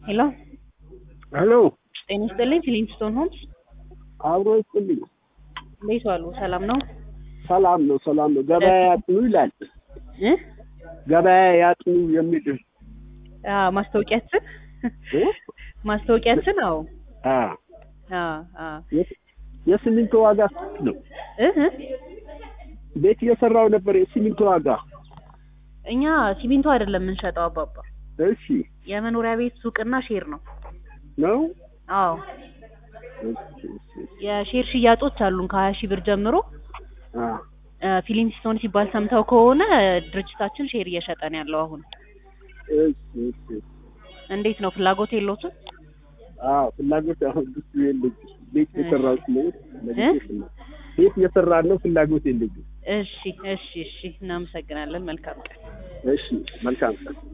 ሄሎ ሄሎ ጤና ይስጥልኝ ፊሊንግስቶን ሆምስ አብሮ ይስጥልኝ። እንዴት ዋሉ? ሰላም ነው? ሰላም ነው ሰላም ነው። ገበያ ያጥኑ ይላል ገበያ ያጥኑ የሚል ማስታወቂያችን ማስታወቂያችን ነው። የሲሚንቶ ዋጋ ነው ቤት እየሰራው ነበር። የሲሚንቶ ዋጋ እኛ ሲሚንቶ አይደለም የምንሸጠው አባባ። እሺ የመኖሪያ ቤት ሱቅና ሼር ነው። አዎ የሼር ሽያጮች አሉን ከ20 ሺህ ብር ጀምሮ። ፊሊንግስቶን ሲባል ሰምተው ከሆነ ድርጅታችን ሼር እየሸጠ ነው ያለው አሁን። እንዴት ነው ፍላጎት የለዎትም? ፍላጎት አሁን ብዙ የለኝም። ቤት እየሰራው ነው ቤት እየሰራን ነው። ፍላጎት የለኝም። እሺ እናመሰግናለን። መልካም ቀን። እሺ መልካም ቀን።